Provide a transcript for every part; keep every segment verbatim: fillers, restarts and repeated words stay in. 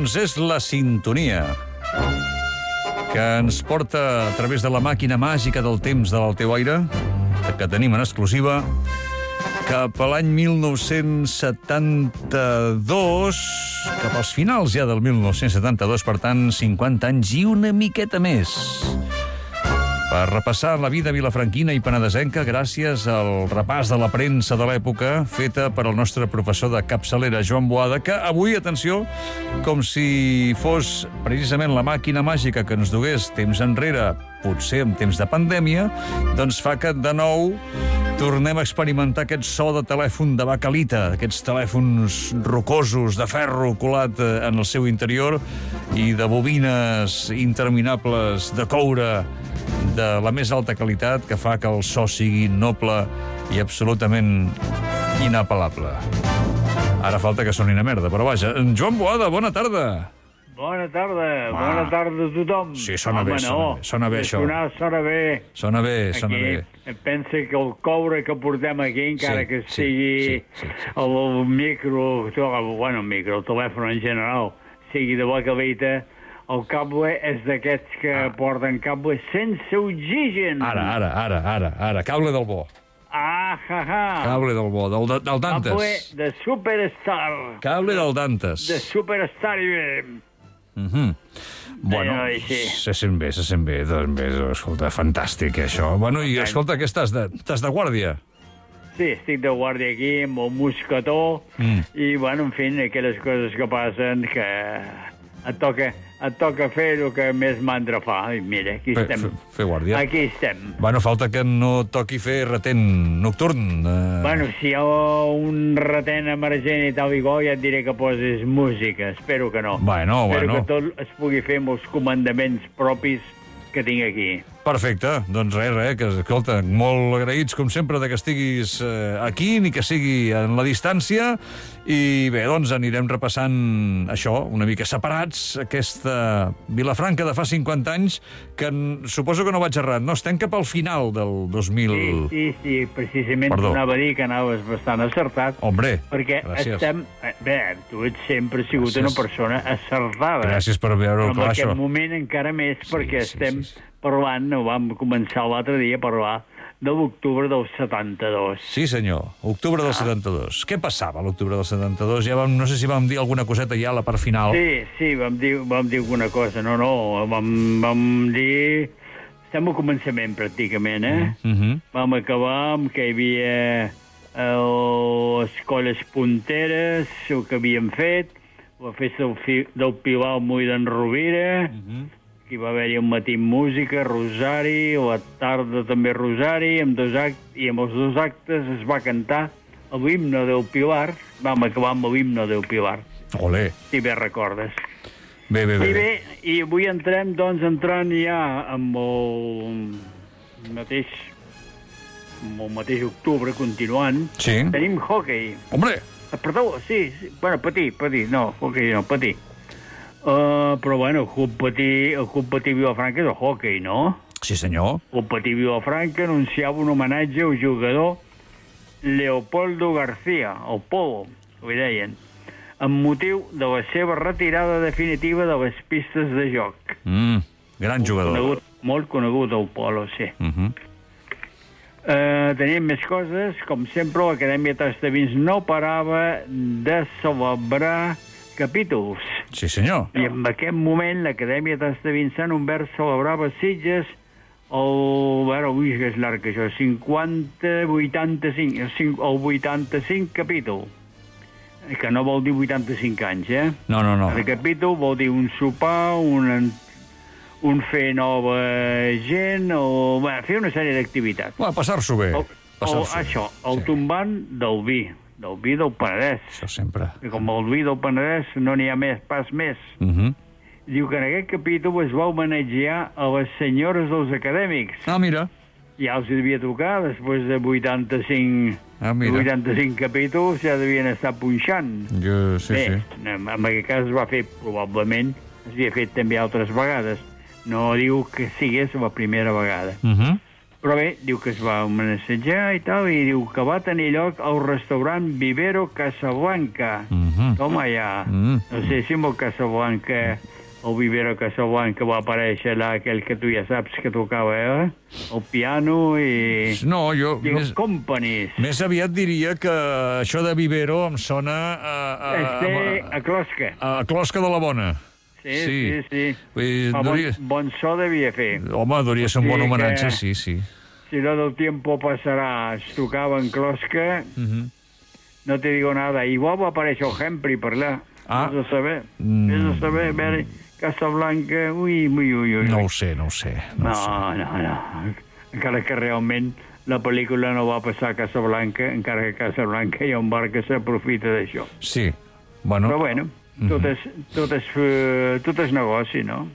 Doncs és la sintonia que ens porta a través de la màquina màgica del temps de l'Alteuaire, que tenim en exclusiva, cap a l'any mil nou-cents setanta-dos, cap als finals ja del mil nou-cents setanta-dos, per tant, cinquanta anys i una miqueta més, per repassar la vida vilafranquina i penedesenca gràcies al repàs de la premsa de l'època feta per al nostre professor de capçalera, Joan Boada, que avui, atenció, com si fos precisament la màquina màgica que ens dugués temps enrere, potser en temps de pandèmia, doncs fa que de nou tornem a experimentar aquest so de telèfon de bacalita, aquests telèfons rocosos de ferro colat en el seu interior i de bobines interminables de coure de la més alta qualitat, que fa que el so sigui noble i absolutament inapel·lable. Ara falta que soni una merda, però vaja. Joan Boada, bona tarda. Bona tarda, ah. bona tarda a tothom. Sí, sona Home, bé, sona no. bé, sona bé, això. Sonar, sona bé. Sona bé, sona aquí, bé. Pensa que el coure que portem aquí, encara Sí, que sí, sigui sí, sí, sí. El, el micro, bueno, el micro, el telèfon en general, sigui de bacalita, el cable és d'aquests que Ah. porten cable sense oxigen. Ara, ara, ara, ara, ara. Cable del bo. Ah, ha, ha. Cable del bo, del, del Cable Dantes. de Superstar. Cable del Dantes. De Superstar. Uh -huh. Bueno, Ai, sí. se sent bé, se sent bé. Doncs bé, escolta, fantàstic, això. Bueno, i escolta, què estàs de, estàs de guàrdia? Sí, estic de guàrdia aquí amb el mosquetó Mm. i, bueno, en fi, aquelles coses que passen que et toca, et toca fer el que més mandra fa. I mira, aquí Fer, estem. fer, fer guàrdia. Aquí estem. Bueno, falta que no toqui fer retent nocturn. Eh... Bueno, si hi ha un retent emergent i tal i qual, ja et diré que posis música. Espero que no. Bueno, Espero bueno. que tot es pugui fer amb els comandaments propis que tinc aquí. Perfecte, doncs res, res, que, escolta, molt agraïts, com sempre, de que estiguis eh, aquí, ni que sigui en la distància, i bé, doncs anirem repassant això, una mica separats, aquesta Vilafranca de fa cinquanta anys, que suposo que no vaig errat, no? Estem cap al final del dos mil... Sí, sí, sí, precisament Perdó. t'anava a dir que anaves bastant acertat. Hombre, Perquè gràcies. estem... Bé, tu ets sempre sigut Gràcies. una persona acertada. Gràcies per veure-ho, Però en clar, aquest això. moment encara més, Sí, perquè sí, estem sí, sí. parlant, ho vam començar l'altre dia a parlar, de l'octubre del setanta-dos. Sí, senyor, octubre del setanta-dos. Què passava a l'octubre del setanta-dos? Ja vam, no sé si vam dir alguna coseta ja a la part final. Sí, sí, vam dir, vam dir alguna cosa. No, no, vam, vam dir... Estem al començament, pràcticament, eh? Uh -huh. Vam acabar amb que hi havia eh, les colles punteres, el que havíem fet, la festa del, fi, del Pilar al Moll d'en Rovira, Uh -huh. que hi va haver-hi un matí música, rosari, a la tarda també rosari, amb dos act i amb els dos actes es va cantar l'himne del Pilar. Vam acabar amb l'himne del Pilar, Olé. si bé recordes. Bé, bé, bé. I bé, i avui entrem, doncs, entrant ja amb el mateix, amb el mateix octubre, continuant. Sí. Tenim hockey. Hombre, Ah, Perdó, sí, sí. Bueno, patí, patí, no, hockey no, patí. Uh, però bueno, el Club Patí, el Club Patí Vilafranca és el hockey, no? sí senyor. El Patí Vilafranca anunciava un homenatge al jugador Leopoldo García, el Polo, ho deien, amb motiu de la seva retirada definitiva de les pistes de joc. Mm, gran jugador. Conegut, molt conegut, el Polo, sí. Uh -huh. Uh, teníem més coses. Com sempre, l'Acadèmia Tastavins no parava de celebrar capítols. Sí senyor. I en aquest moment l'Acadèmia Tastavins Sant Humbert celebrava a Sitges el... Ara, ui, que és llarg, això, cinquanta, vuitanta-cinc, el vuitanta-cinc capítol. Que no vol dir vuitanta-cinc anys, eh? No, no, no. El capítol vol dir un sopar, un, un fer nova gent, o bé, fer una sèrie d'activitats. Va, passar-s'ho bé. O, o Passar-s'ho bé. això, el Sí. tombant del vi, del vi del Penedès. Això sempre. I com el vi del Penedès no n'hi ha més, pas més. Uh -huh. Diu que en aquest capítol es va homenatjar a les senyores dels acadèmics. Ah, mira. Ja els devia tocar, després de vuitanta-cinc, Ah, mira. vuitanta-cinc capítols, ja devien estar punxant. Jo, sí, Bé, sí. en en aquest cas es va fer, probablement, es havia fet també altres vegades. No diu que sigués la primera vegada. Uh -huh. Però bé, diu que es va homenatjar i tal, i diu que va tenir lloc al restaurant Vivero Casablanca. Mhm. Toma ja. Mm. No sé si amb el Casablanca, el Vivero Casablanca va aparèixer allà aquell que tu ja saps que tocava, eh? El piano i... No, jo... I els companies. Més aviat diria que això de Vivero em sona a... a, Este a Closca. a, a Closca de la Bona. Sí, sí, sí. sí. Vull dir, Fa bon, duria... bon so devia fer. Home, hauria de ser un bon Sí, homenatge, que- sí, sí. Si no del tiempo passarà, es tocava en Closca, Mhm. no te digo nada. Igual va aparèixer el Hempri per allà. Ah. Vés a saber. Mm. Vés a saber, a veure, Casablanca, ui, ui, ui, ui. No ho sé, no ho sé. No, No, ho sé. no, no. Encara que realment la pel·lícula no va passar a Casablanca, encara que a Casablanca hi ha un bar que s'aprofita d'això. Sí, bueno... Però bueno, tot és, tot és, eh, tot és negoci, no?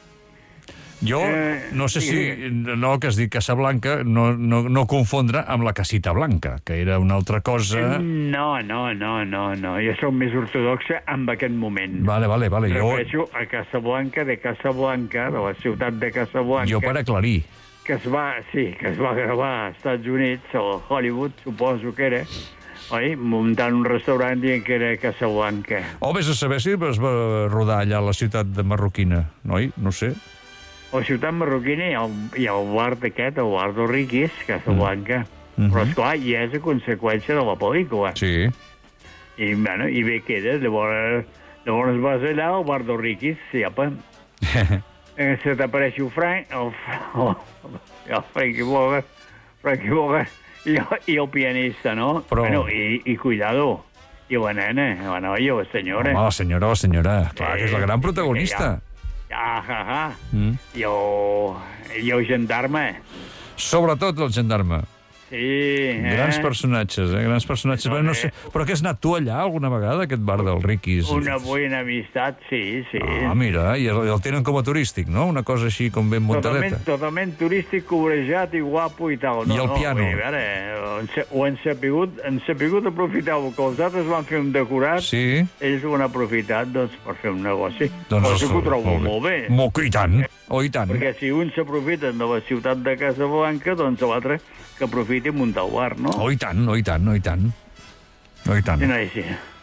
Jo Eh, no sé si... sí. No, que has dit Casablanca, no, no, no confondre amb la Casita Blanca, que era una altra cosa... No, no, no, no, no. Jo soc més ortodoxa en aquest moment. Vale, vale, vale. Jo, Refereixo a Casablanca, de Casablanca, de la ciutat de Casablanca, jo per aclarir. que es va, sí, que es va gravar als Estats Units, o a Hollywood, suposo que era, oi? Muntant un restaurant dient que era Casablanca. O vés a saber si es va rodar allà a la ciutat de Marroquina, noi? No sé. A la ciutat marroquina hi ha el, hi ha el bar d'aquest, el bar dels riquis, Casablanca. Mm. Però, esclar, i és a conseqüència de la pel·lícula. Sí. I, bueno, i bé queda, llavors, llavors vas allà al bar dels riquis, sí, apa. Eh, se t'apareix el Frank, el, el, el Frankie Boga, Frankie Boga, i, i el pianista, no? Però- Bueno, i, i cuidado, i la nena, la noia, la senyora. Home, la senyora, la senyora. Clar, Sí, que és la gran sí, protagonista. Ah, ah, ah. Mm. I el, i el gendarme. Sobretot el gendarme. Sí, eh? Grans personatges, eh? Grans personatges. No, Però, no eh. sé, però que has anat tu allà alguna vegada, aquest bar del Riquis? Una bona amistat, sí, sí. Ah, mira, i el, el tenen com a turístic, no? Una cosa així com ben Totalment, muntadeta. totalment turístic, cobrejat i guapo i tal. No, I el no, piano. Vull dir, a veure, han sa- ho han sapigut, han sapigut aprofitar el que els altres van fer un decorat, Sí? ells ho han aprofitat doncs, per fer un negoci. Doncs Cosa que ho trobo molt bé. Molt, i tant, oh, i tant. Perquè si uns s'aprofiten de la ciutat de Casablanca, doncs l'altre que aprofiti a muntar el bar, no? Oh, i tant, oh, i tant, oh, i tant. Oh, i tant. Sí, no, i sí.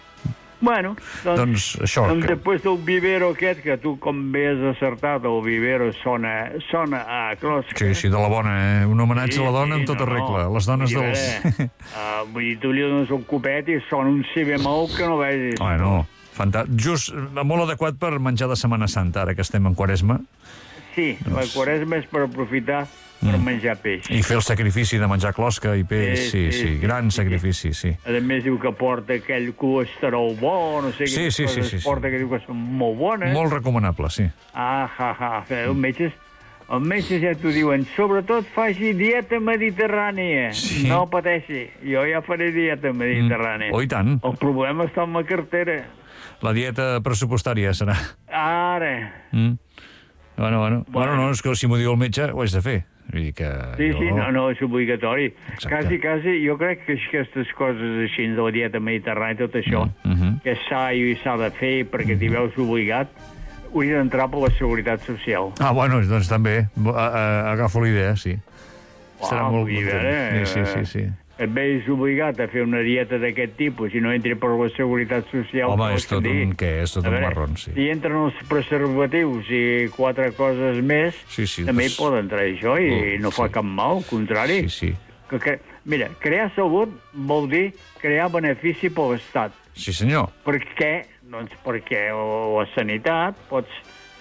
Bueno, doncs, Doncs això, doncs que- després del vivero aquest, que tu com bé has acertat, el vivero sona, sona a Closca. Sí, sí, de la bona, eh? Un homenatge a la dona en tota no, regla. no. Les dones Vull dir, dels... eh, uh, vull dir, tu li dones un copet i sona un si bemol que no vegis. Bueno, fantàstic. Just, eh, molt adequat per menjar de Setmana Santa, ara que estem en Quaresma, Sí, la quaresma és per aprofitar per menjar peix. i fer el sacrifici de menjar closca i peix. Sí, Sí, sí, sí, sí, gran sí. sacrifici, sí. A més, diu que porta aquell colesterol bo, no sé Sí, quines sí, sí, coses sí, sí. porta, que diu que són molt bones. Molt recomanable, sí. Ah, ha, ha. Els metges, els metges ja t'ho diuen. Sobretot faci dieta mediterrània. Sí. No pateixi. Jo ja faré dieta mediterrània. Mm. Oh, i tant. El problema està en la cartera. La dieta pressupostària serà. Ara. Mm. Bueno, bueno. Bueno, no, és que si m'ho diu el metge, ho haig de fer. Vull dir que Sí, jo... sí, no, no, és obligatori. Exacte. Quasi, quasi, jo crec que aquestes coses així de la dieta mediterrània, tot això, Mm -hmm. que és sa i s'ha de fer perquè t'hi veus obligat, hauria d'entrar per la seguretat social. Ah, bueno, doncs també. A, a, agafo la idea, sí. Serà Uau, molt vull dir, content. eh, Sí, sí, sí, sí. Et veus obligat a fer una dieta d'aquest tipus i no entri per la seguretat social. Home, què és vols tot que digui? un... Què? És tot A un veure, marron, sí. Si entren els preservatius i quatre coses més, Sí, sí, també doncs- hi pot entrar això i Oh, no fa sí. cap mal, al contrari. Sí, sí. Que, que, mira, crear salut vol dir crear benefici per l'Estat. Sí, senyor. Per què? Doncs perquè la sanitat pots...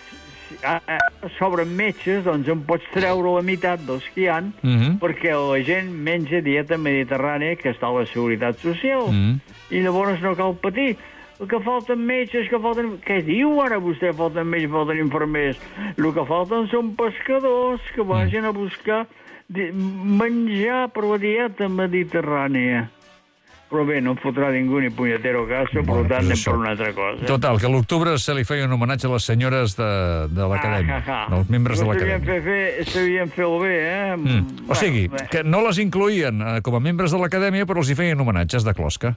si a- a- sobren metges, doncs en pots treure la meitat dels que hi ha, Mhm. perquè la gent menja dieta mediterrània, que està a la seguretat social, Mhm. i llavors no cal patir. El que falten metges, que falten... Què diu ara vostè? Falten metges, falten infermers. El que falten són pescadors que vagin a buscar di- menjar per la dieta mediterrània. Però bé, no em fotrà ningú ni punyetero caso, per Bueno, tant, pues anem això. per una altra cosa. Total, que a l'octubre se li feia un homenatge a les senyores de, de l'acadèmia, Ah, ah, ah. dels membres de No sabien l'acadèmia. fer, fer, sabien fer-ho bé, eh? Mm. O sigui, bé. que no les incloïen eh, com a membres de l'acadèmia, però els hi feien homenatges de closca.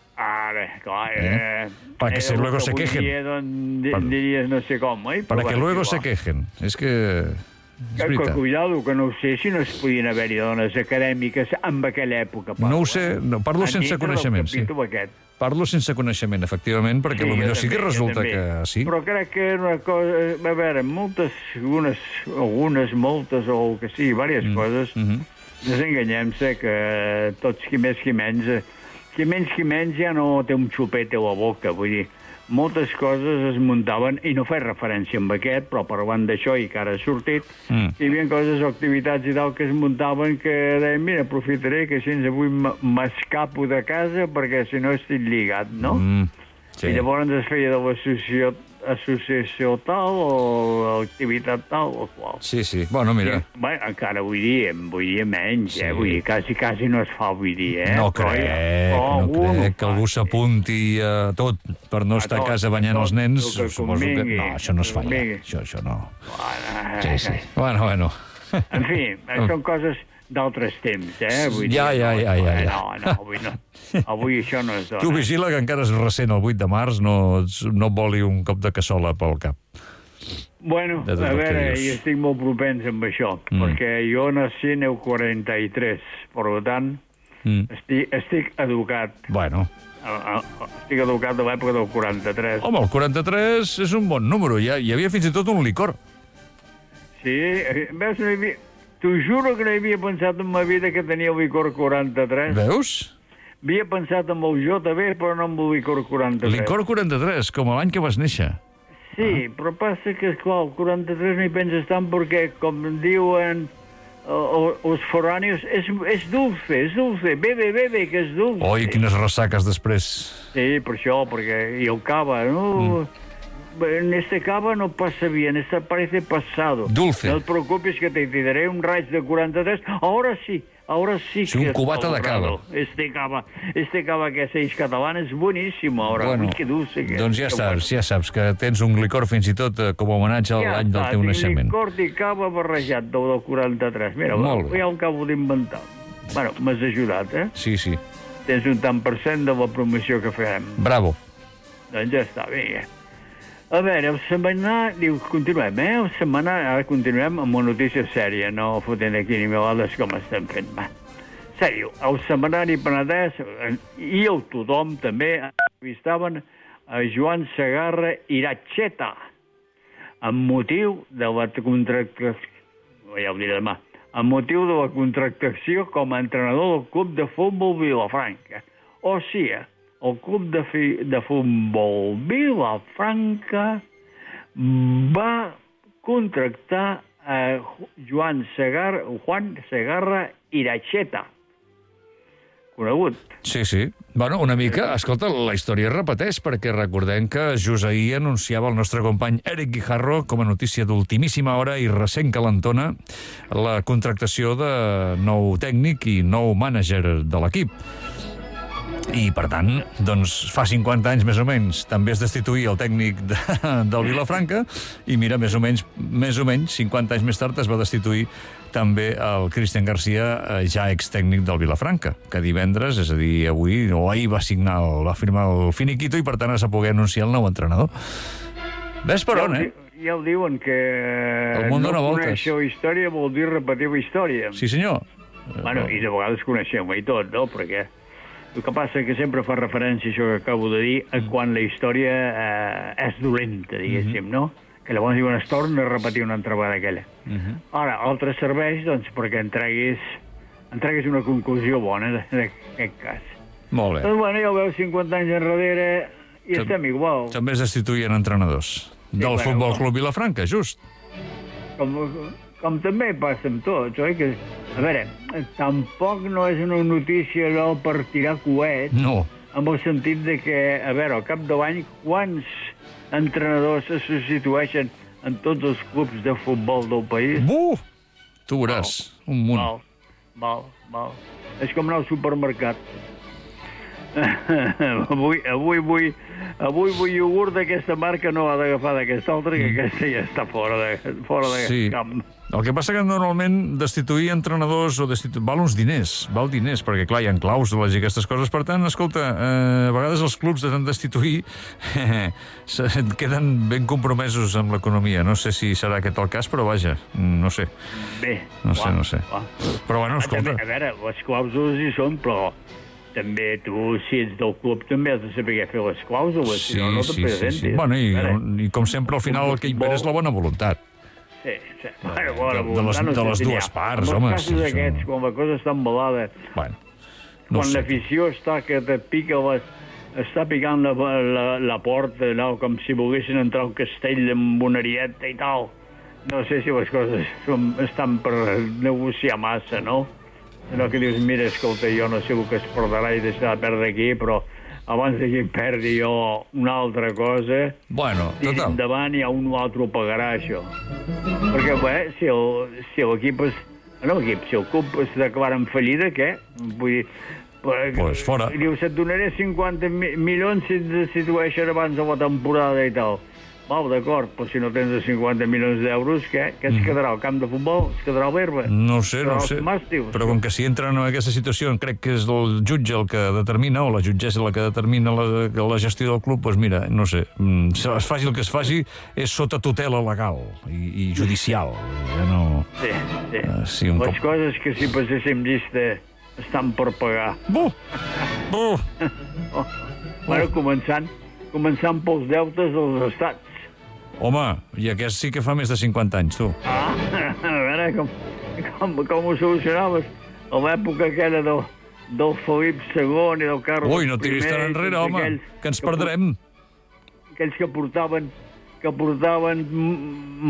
Ara, clar, Eh? eh? Para que eh, se- luego que se avui quejen. dia, doncs, di- Para- diries no sé com, oi? Però Para que bueno, luego sí, se va. quejen. És que... és Que, que veritat. cuidado, que no ho sé si no es podien haver-hi dones acadèmiques en aquella època. Parlo, No ho sé, no, parlo eh? sense Dintre del coneixement, sí. capítol aquest. Parlo sense coneixement, efectivament, perquè Sí, jo potser sí que també, jo resulta també. que sí. Però crec que era una cosa... A veure, moltes, algunes, algunes moltes, o el que sigui, diverses mm. coses, Mm -hmm. desenganyem-se que tots, qui més, qui menys, eh, qui menys, qui menys ja no té un xupet a la boca, vull dir, moltes coses es muntaven, i no faig referència amb aquest, però parlant d'això i que ara ha sortit, Mm. hi havia coses o activitats i tal que es muntaven que deien, mira, aprofitaré que així avui m- m'escapo de casa perquè si no estic lligat, no? Mm. Sí. I llavors es feia de l'associació associació tal o l'activitat tal o qual. Sí, sí. Bueno, mira. Bé, encara avui dia, avui dia menys, Sí. eh? Vull dir, quasi, quasi no es fa avui dia, eh? No Però crec, ja- no algú crec que ho fa, algú sí. s'apunti a tot per no A estar a tot, casa a banyant tot, els nens. el que Suposo que... convingui, No, això no es fa ja. convingui. Això, això no. Bueno, Sí, sí. Bueno, bueno. En fi, eh, són coses d'altres temps, eh? Vull Ja, dir, ja, no, ja, ja, ja. No, no, avui no. Avui això no es dona. Tu vigila que encara és recent, el vuit de març, no, ets- no et voli un cop de cassola pel cap. Bueno, De tot a el que veure, dius. jo estic molt propens amb això, Mm. perquè jo nací en el quaranta-tres, per tant, Mm. estic, estic educat. Bueno. A- a- Estic educat de l'època del quaranta-tres. Home, el quaranta-tres és un bon número. Hi, ha, hi havia fins i tot un licor. Sí, eh, veus, no hi havia... T'ho juro que no havia pensat en ma vida que tenia el licor quaranta-tres. Veus? Havia pensat en el J B, però no en el licor quaranta-tres. Licor quaranta-tres, com l'any que vas néixer. Sí, però passa que, esclar, el quaranta-tres no hi penses tant perquè, com diuen eh, els foranis, és, és dulce, és dulce, bebe, bebe, que és dulce. Oi, quines ressaques després. Sí, per això, perquè... I el cava, no... Mm. En este cava no pasa bien, este parece pasado. Dulce. No te preocupes que te, te daré un raig de quaranta-tres. Ahora sí, ahora sí, Sí, que un es cubata de valorado. cava. Este cava, este cava que hacéis catalán es buenísimo ahora. Bueno, Uy, qué dulce que doncs ja que saps, ja saps que tens un licor fins i tot eh, com a homenatge a Ja l'any del està, teu tinc naixement. licor i cava barrejat del del quaranta-tres. Mira, Molt bé. ja ho acabo d'inventar. Bueno, m'has ajudat, eh? Sí, sí. Tens un tant per cent de la promoció que fem. Bravo. Doncs ja està, vinga. A veure, el setmanari... Diu, continuem, eh? El setmanari... Ara continuem amb una notícia sèria, no fotent aquí ni melades com estem fent. Va. Sèrio, el setmanari Penedès eh, i el tothom també entrevistaven a Joan Segarra Iracheta amb motiu de la contractació... Ja ho diré demà. Amb motiu de la contractació com a entrenador del club de futbol Vilafranca. O sigui, el club de, fi, de futbol Vilafranca va contractar a Joan Segarra, Juan Segarra Iracheta. Conegut. Sí, sí. Bueno, una mica, escolta, la història es repeteix, perquè recordem que just ahir anunciava el nostre company Eric Guijarro com a notícia d'ultimíssima hora i recent calentona la contractació de nou tècnic i nou mànager de l'equip. I, per tant, doncs, fa cinquanta anys, més o menys, també es destituïa el tècnic de, del Vilafranca i, mira, més o menys, més o menys, cinquanta anys més tard es va destituir també el Cristian Garcia, eh, ja ex-tècnic del Vilafranca, que divendres, és a dir, avui o ahir va signar, el, va firmar el finiquito i, per tant, s'ha pogut anunciar el nou entrenador. Ves per on, eh? Ja ho diuen, que El món no dona voltes. conèixer la història vol dir repetir la història. Sí, senyor. Bueno, i de vegades coneixem-ho i tot, no? Perquè el que passa que sempre fa referència, això que acabo de dir, a quan la història eh, és dolenta, diguéssim, no? Que llavors diuen es torna a repetir una altra vegada aquella. Uh -huh. Ara, altre serveix, doncs, perquè en treguis, en treguis una conclusió bona d'aquest cas. Molt bé. Doncs, bueno, ja ho veus, cinquanta anys enrere i Tam- estem igual. També es destituïen entrenadors del bueno, Futbol com- Club Vilafranca, just. Com, com també passa amb tots, oi? Que, a veure, tampoc no és una notícia allò per tirar coets, No. en el sentit de que, a veure, al cap de l'any, quants entrenadors se substitueixen en tots els clubs de futbol del país? Buh! Tu veuràs, un munt. Val, val, val. És com anar al supermercat. avui, avui vull avui vull iogurt d'aquesta marca, no ha d'agafar d'aquesta altra, que aquesta ja està fora de, fora de Sí. camp. El que passa que normalment destituir entrenadors o destituir... val uns diners, val diners, perquè clar, hi ha clàusules i aquestes coses. Per tant, escolta, eh, a vegades els clubs de tant destituir eh, queden ben compromesos amb l'economia. No sé si serà aquest el cas, però vaja, no sé. Bé, No sé, clar, no sé. clar. Però bueno, escolta... A veure, les clàusules hi són, però també tu, si ets del club, també has de saber fer les clàusules, Sí, si no, no te sí, sí, presentis. sí. Bueno, i, A veure, i com sempre, al final el que impera és la bona voluntat. Sí, sí. De- Bueno, de- bona de voluntat les- no de sé les si n'hi dues ha. parts, en home, els casos sí, això- aquests, quan la cosa està embalada, Bueno, no quan sé. l'afició està que te pica la, està picant la, la, la porta, no? Com si volguessin entrar al castell amb una arieta i tal. No sé si les coses són, estan per negociar massa, no? No que dius, mira, escolta, jo no sé el que es perdrà i deixarà de perdre aquí, però abans que em perdi jo una altra cosa, Bueno, i total. endavant ja un o altre ho pagarà, això. Perquè, bé, si el, si l'equip és... No, l'equip, si el club es declara en fallida, què? Vull dir... Pues fora. Diu, se't donaré cinquanta mi- milions si et destitueixen abans de la temporada i tal. Val, d'acord, però si no tens cinquanta milions d'euros, què? Què es quedarà? El camp de futbol? Es quedarà a l'herba? No ho sé, no ho Els sé. màstius? Però com que si entren en aquesta situació, crec que és el jutge el que determina, o la jutgessa la que determina la, la gestió del club, doncs mira, no sé, mm, se- es faci el que es faci, és sota tutela legal i, i judicial. Ja no... Sí, sí. Ah, sí, un Les cop- coses que si passéssim llista estan per pagar. Buh! Buh! Oh. Bueno, començant, començant pels deutes dels estats. Home, i aquest sí que fa més de cinquanta anys, tu. Ah, a veure com, com, com ho solucionaves a l'època aquella del, del Felip segon i del Carles Ui, no tiris tan primer, enrere, tots home, aquells que ens por- perdrem. Aquells que portaven que portaven mm,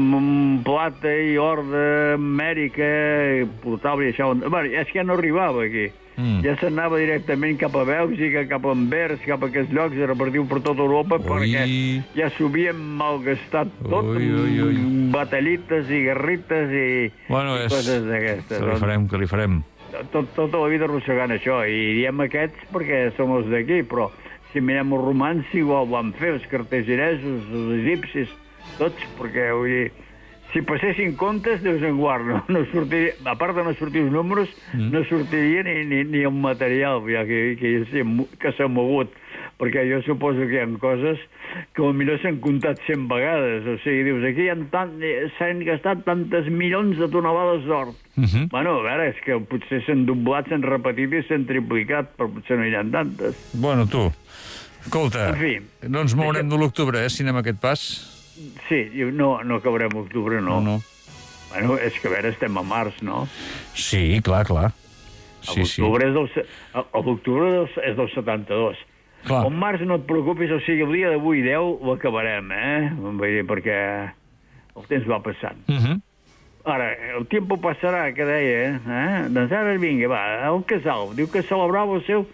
mm, plata i or d'Amèrica, i portaven i això... Bueno, és que ja no arribava aquí. Mm. Ja s'anava directament cap a Bèlgica, cap a Anvers, cap a aquests llocs, i repartiu per tota Europa, Ui. perquè ja s'ho havien malgastat tot, Ui, ui, ui. amb batallites i guerrites i, Bueno, i és... coses d'aquestes. Que li doncs. farem, que li farem. Tot, tota la vida arrossegant això, i diem aquests perquè som els d'aquí, però si mirem els romans igual ho van fer, els cartaginesos, els egipcis, tots, perquè vull dir, si passessin comptes, Déu se'n guard, no, no sortiria, a part de no sortir els números, mm. no sortiria ni, ni, ni el material ja, que, que, que s'ha mogut, perquè jo suposo que hi ha coses que potser s'han comptat cent vegades, o sigui, dius, aquí s'han gastat tantes milions de tonelades d'or. Uh -huh. Bueno, a veure, és que potser s'han doblat, s'han repetit i s'han triplicat, però potser no hi ha tantes. Bueno, tu, escolta, En fi. no ens mourem de l'octubre, eh, si anem a aquest pas. Sí, diu, no, no acabarem octubre, no. No, no. Bueno, és que a veure, estem a març, no? Sí, clar, clar. Sí, sí. L'octubre és del, se- a- a l'octubre dels- és del setanta-dos. Clar. El març no et preocupis, o sigui, el dia d'avui deu l'acabarem, eh? Vull dir, perquè el temps va passant. Uh -huh. Ara, el tiempo passarà, que deia, eh? Doncs ara vinga, va, el casal. Diu que celebrava el seu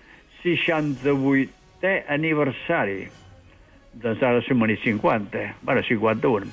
seixanta-vuitè aniversari. Doncs ara som a cinquanta, bueno, cinquanta-un.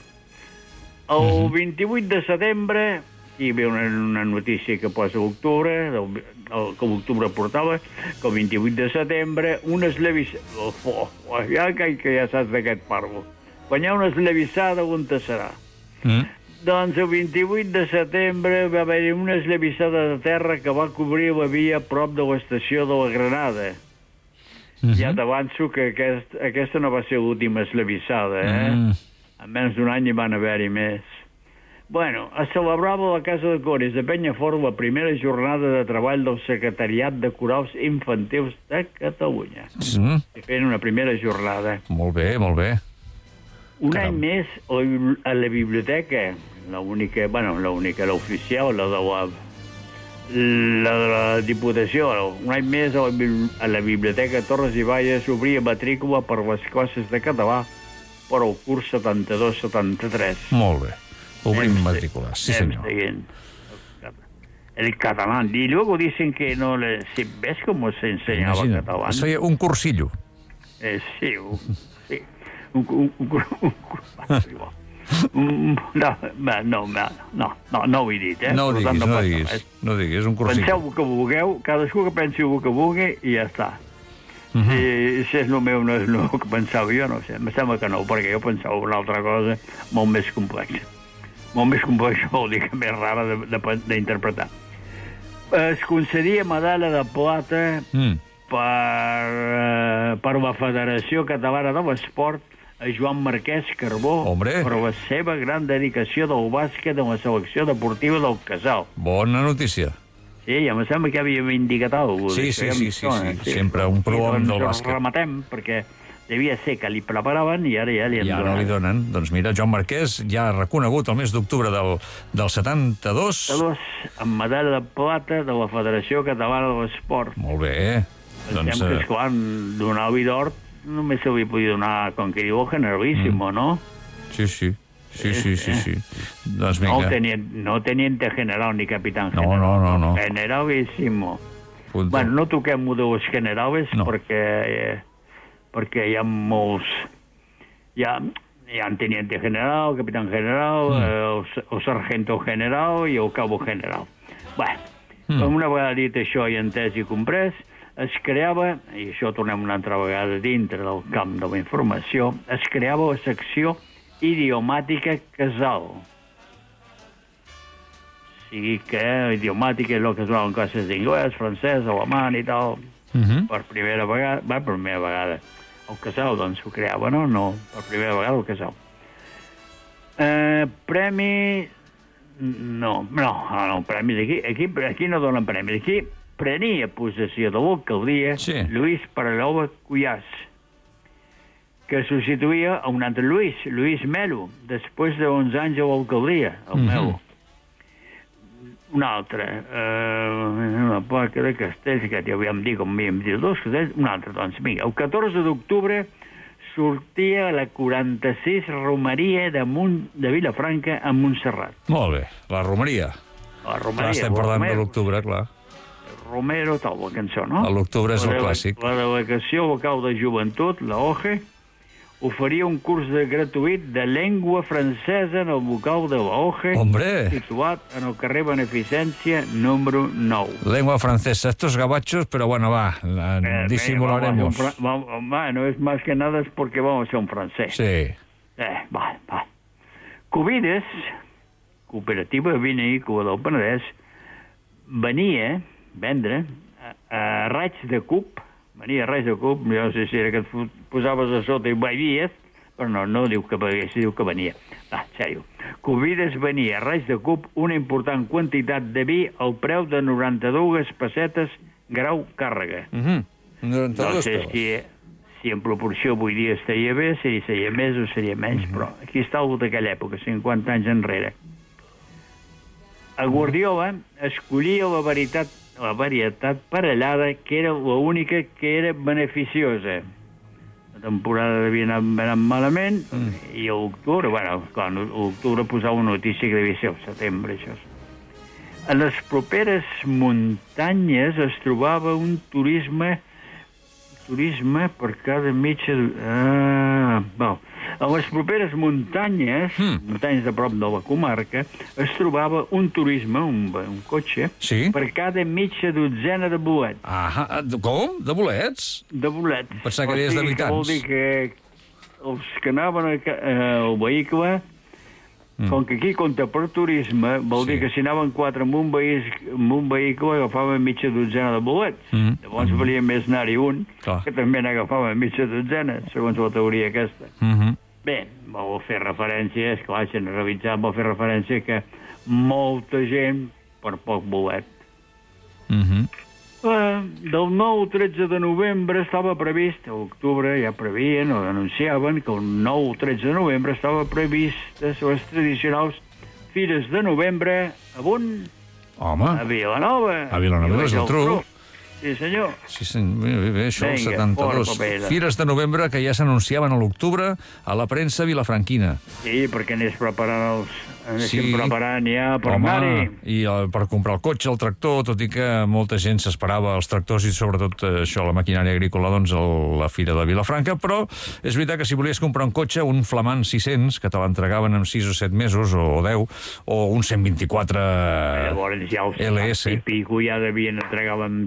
El vint-i-vuit de setembre, hi ve una, una notícia que posa l'octubre, del- el, que l'octubre portava, que el vint-i-vuit de setembre, una eslevissada... Oh, oh, oh, ja que, que ja saps de què et parlo. Quan hi ha una eslevissada, on te serà? Mm. Doncs el vint-i-vuit de setembre va haver-hi una eslevissada de terra que va cobrir la via a prop de l'estació de la Granada. Uh -huh. Ja t'avanço que aquest, aquesta no va ser l'última eslevissada, eh? Mm. En menys d'un any hi van haver-hi més. Bueno, es celebrava a la Casa de Cores de Penyafort la primera jornada de treball del Secretariat de Corals Infantils de Catalunya. Mm. I feien una primera jornada. Molt bé, molt bé. Un Caram. any més a la- a la biblioteca, l'única, bueno, l'única, l'oficial, la de la, la de la Diputació, un any més a la, bibli- a la biblioteca Torres i Bages s'obria matrícula per les classes de català per al curs setanta-dos setanta-tres. Molt bé. Obrim Em- matrícules, sí em senyor. seguint. El catalán. Y luego dicen que no le... Si ves cómo se enseñaba Imagina, catalán. es feia un cursillo. Eh, sí, un, sí. Un, un, un, un, un, no, no, no, no, no, no ho he dit, eh? No ho Per tant, diguis, no passa diguis. res. No diguis, és un cursillo. Penseu el que vulgueu, cadascú que pensi el que vulgui i ja està. Uh -huh. Si, si és el meu, no és el que pensava jo, no sé. Em sembla que no, perquè jo pensava una altra cosa molt més complexa. Molt més complexa vol dir que més rara d'interpretar. Es concedia medalla de plata mm. per, per la Federació Catalana de l'Esport a Joan Marquès Carbó Hombre. per la seva gran dedicació del bàsquet en la selecció deportiva del Casal. Bona notícia. Sí, ja em sembla que havíem indicat alguna cosa. Sí, sí, sí, sí, sí, sí, sempre un prohom del bàsquet. Doncs rematem, perquè devia ser que li preparaven i ara ja li han I ara donat. li donen. Doncs mira, Joan Marquès ja ha reconegut el mes d'octubre del, del setanta-dos. Amb medalla de plata de la Federació Catalana de l'Esport. Molt bé. Pensem Doncs, que, esclar, donar-li d'or només se li podia donar, com que diu, generalíssimo, mm. no? Sí, sí. Sí, sí, sí, sí. Doncs No vinga. tenien, no teniente general ni capitán No, general. no, no, no. Generalíssimo. Punto. Bueno, no toquem-ho de los generales No. perquè, eh, perquè hi ha molts... Hi ha, hi ha el teniente general, el capitán general, Mm. eh, el, el sargento general i el cabo general. Bé, Mm. una vegada dit això i entès i comprès, es creava, i això tornem una altra vegada dintre del camp de la informació, es creava la secció idiomàtica Casal. O sigui que idiomàtica és el que es donaven classes d'inglès, francès, alemany i tal. Uh -huh. Per primera vegada, va, per primera vegada. El Casal, doncs, ho creava, no? No, per primera vegada el Casal. Eh, premi... No, no, no, premis aquí, aquí, aquí no donen premis. Aquí prenia possessió de l'alcaldia Sí. Lluís Paralova Cuyàs, que substituïa a un altre Lluís, Lluís Melo, després de onze anys a l'alcaldia, el Mhm. Melo. Un altre, eh, una placa de castells, que ja havíem dit, com havíem dit, dos castells, un altre, doncs, vinga, el catorze d'octubre sortia la quaranta-sis romeria de, Munt, de Vilafranca a Montserrat. Molt bé, la romeria. La romeria, Clar, estem parlant de Romero, l'octubre, clar. Romero, tal, la cançó, no? L'octubre és La el dele- clàssic. La delegació local de joventut, la O G E, oferia un curs de gratuït de llengua francesa en el local de la O G E, Hombre, situat en el carrer Beneficència número nou. lengua francesa. Estos gabachos, pero bueno, va, la- Eh, disimularemos. venga, vamos a un fra- vamos- bueno, es más que nada es porque vamos a ser un francés. Sí. Eh, va, va. Covides, cooperativa vinícola del Penedès, venia vendre a, a raig de cub, venia a raig de cub, jo no sé si era que et fu- posaves a sota i bevies, però no, no diu que bevies, diu que venia. Va, sèrio. Covides venia a raig de cub una important quantitat de vi al preu de noranta-dues pessetes grau càrrega. Uh -huh. No sé si, si en proporció avui dia estaria bé, si seria més o seria menys, uh -huh. però aquí està algú d'aquella època, cinquanta anys enrere. A Guardiola escollia la veritat, la varietat parellada, que era l'única que era beneficiosa. La temporada devia anar, anar malament, mm. i a l'octubre, bueno, clar, a l'octubre posava una notícia que devia ser al setembre, això. En les properes muntanyes es trobava un turisme turisme per cada mitja... Ah, val. A les properes muntanyes, Mm. muntanyes de prop de la comarca, es trobava un turisme, un, un cotxe, Sí? per cada mitja dotzena de bolets. Ah, com? De bolets? De bolets. Pensava que O deies sigui d'habitants. Vol dir que els que anaven a, ca- eh, al vehicle, mm. com que aquí compta per turisme, vol Sí. dir que si anaven quatre amb un, vehic, amb un vehicle agafaven mitja dotzena de bolets. Mm. Llavors valia més anar-hi un, Clar. que també n'agafava mitja dotzena, segons la teoria aquesta. Uh -huh. Bé, vol fer referència, esclar, generalitzat, vol fer referència que molta gent per poc bolet. Uh -huh. Eh, del nou al tretze de novembre estava previst, a octubre ja previen o anunciaven que el nou al tretze de novembre estava previst les tradicionals fires de novembre a on? Home, A Vilanova. A Vilanova i la Geltrú. Sí, senyor. sí, senyor. Bé, bé, bé, això, el Vinga, setanta-dos. fora papera. Fires de novembre que ja s'anunciaven a l'octubre a la premsa vilafranquina. Sí, perquè anés preparant els... Anéssim Sí. preparant ja per Home, anar-hi. i el, per comprar el cotxe, el tractor, tot i que molta gent s'esperava els tractors i sobretot eh, això, la maquinària agrícola, doncs el, la Fira de Vilafranca, però és veritat que si volies comprar un cotxe, un Flamand sis cents, que te l'entregaven en sis o set mesos, o deu, o un cent vint-i-quatre Llavors ja els L S. i pico ja devien entregar en tres mesos.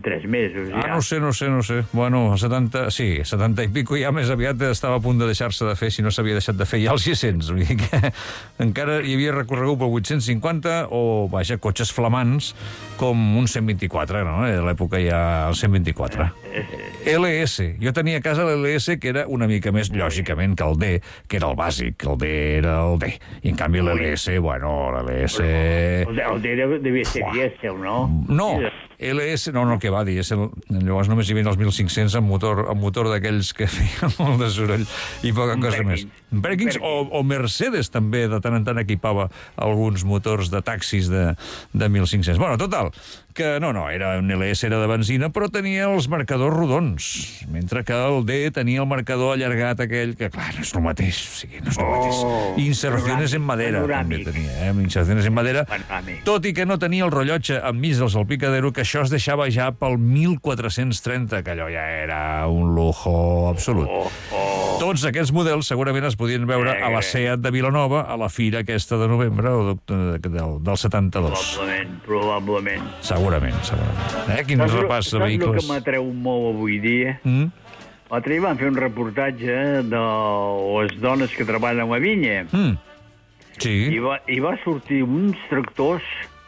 mesos, ja. Ah, no sé, no sé, no sé. Bueno, a setanta... Sí, a setanta i pico ja més aviat estava a punt de deixar-se de fer, si no s'havia deixat de fer ja als sis cents. Vull dir que encara hi havia recorregut per vuit-cents cinquanta o, vaja, cotxes flamants com un cent vint-i-quatre, no? A l'època ja el cent vint-i-quatre. L S. Jo tenia a casa l'L S, que era una mica més, lògicament, que el D, que era el bàsic. El D era el D. I, en canvi, l'L S, bueno, l'L S... El D devia ser dièsel, no? No, L S, no, no, què va dir? Llavors només hi havia els mil cinc-cents amb motor, amb motor d'aquells que feien molt de soroll i poca cosa més. Perkins o, o Mercedes també de tant en tant equipava alguns motors de taxis de, de mil cinc-cents. Bueno, total, que no, no, era un L S, era de benzina, però tenia els marcadors rodons, mentre que el D tenia el marcador allargat aquell, que clar, no és el mateix, o sigui, no és el mateix. Oh, Inserciones en madera, també tenia, eh? Inserciones en madera, tot i que no tenia el rellotge amb míssels al picadero, que això es deixava ja pel mil quatre-cents trenta, que allò ja era un lujo absolut. Oh, oh. Tots aquests models segurament es podien veure a la SEAT de Vilanova, a la fira aquesta de novembre o del, del setanta-dos. Probablement, probablement. Segurament, segurament. Eh? Quin saps, repàs de saps vehicles. Saps el que m'atreu molt avui dia? Mm? L'altre dia van fer un reportatge de les dones que treballen a la vinya. Mm. Sí. I va, I va sortir uns tractors.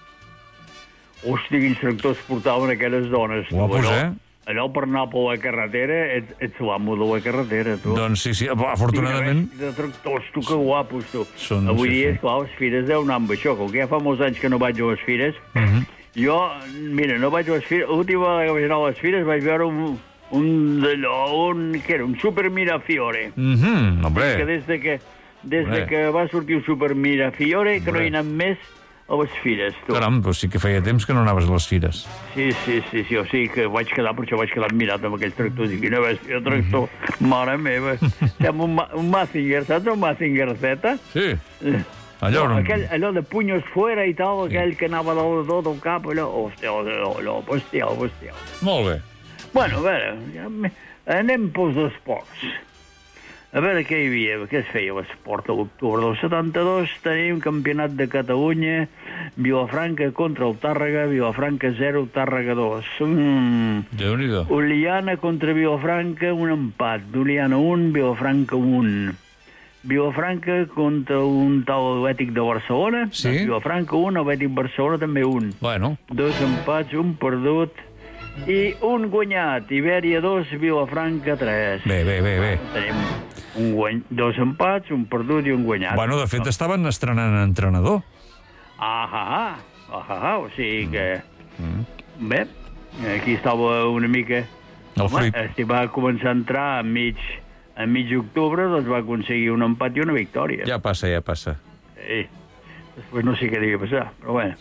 Hosti, quins tractors portaven aquelles dones. Guapos, eh? Allò per anar per la carretera, ets, ets l'amo de la carretera, tu. Doncs sí, sí, afortunadament... De tractors, tu, que guapos, tu. Són, avui sí, dia, sí. esclar, les fires deuen anar amb això, com que ja fa molts anys que no vaig a les fires. Uh -huh. Jo, mira, no vaig a les fires. L'última vegada que vaig anar a les fires vaig veure un, un d'allò, un, què era? Un Super Mirafiore. Mm -hmm, hombre. Que des de que, des hombre. de que va sortir un Super Mirafiore, que hombre. no hi ha anat més a les fires, tu. Caram, doncs sí que feia temps que no anaves a les fires. Sí, sí, sí, sí, o sigui que vaig quedar, per això vaig quedar mirat amb aquells tractors, i quina bèstia de tractor, mare meva. Sembla un, ma un Mazinger, saps un Mazinger Z? Sí, allò... No, aquell, allò de punyos fuera i tal, sí. Aquell que anava del tot al cap, allò, hòstia, allò, allò, bestial, bestial. Molt bé. Bueno, a veure, ja anem pels esports. A veure què hi havia, què es feia l'esport a l'octubre del setanta-dos. Tenim campionat de Catalunya, Vilafranca contra el Tàrrega, Vilafranca zero, Tàrrega dos. Mm. Déu-n'hi-do. Oliana contra Vilafranca, un empat. Oliana un, Vilafranca un. Vilafranca contra un tal Atlètic de Barcelona. Sí. Vilafranca un, Atlètic Barcelona també un. Bueno. Dos empats, un perdut i un guanyat. Ibèria dos, Vilafranca tres. Bé, bé, bé, bé. Tenim un guany... dos empats, un perdut i un guanyat. Bueno, de fet, estaven estrenant entrenador. Ah, ah, ah, ah, o sigui que... Mm. Bé, aquí estava una mica... El fruit. Si va començar a entrar a mig, a mig octubre, doncs va aconseguir un empat i una victòria. Ja passa, ja passa. Sí. Després no sé què devia passar, però bueno.